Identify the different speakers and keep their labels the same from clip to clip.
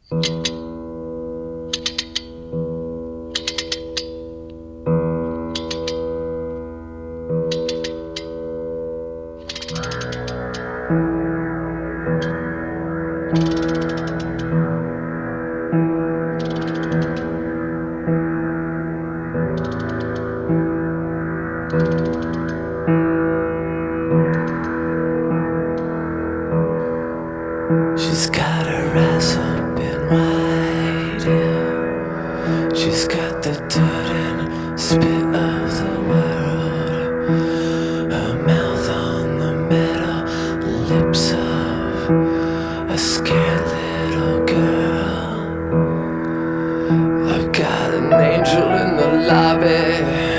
Speaker 1: She's got her eyes open wide, yeah. She's got the dirt and spit of the world. Her mouth on the metal lips of a scared little girl. I've got an angel in the lobby.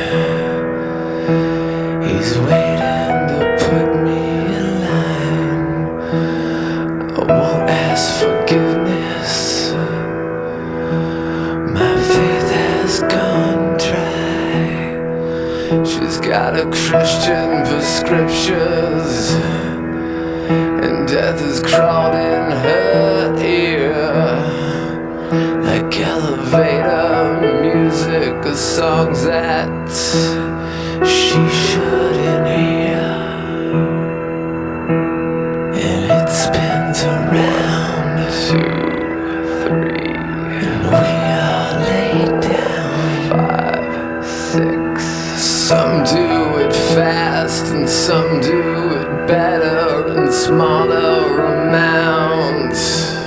Speaker 1: He's waiting to put me in line. I won't ask forgiveness. My faith has gone dry. She's got a Christian prescriptions, and death has crawled in her ear. Like elevator music or songs that she shouldn't hear. And it spins around 2, 3, and we are laid down 5, 6. Some do it fast and some do it better in smaller amounts.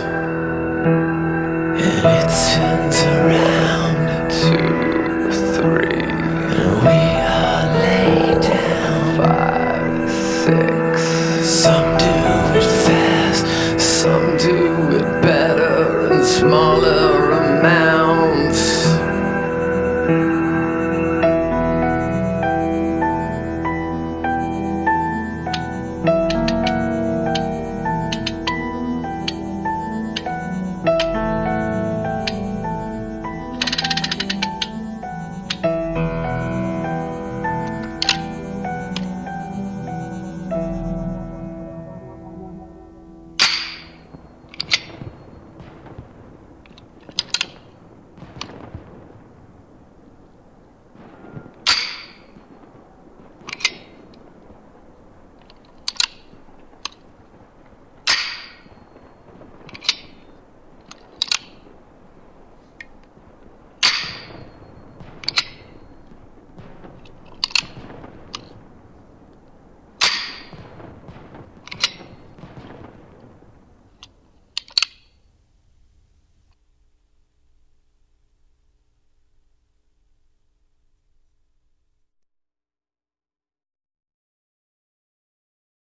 Speaker 1: And it spins around 2, 3, and we are laid down 5, 6. Some do it fast, some do it better in smaller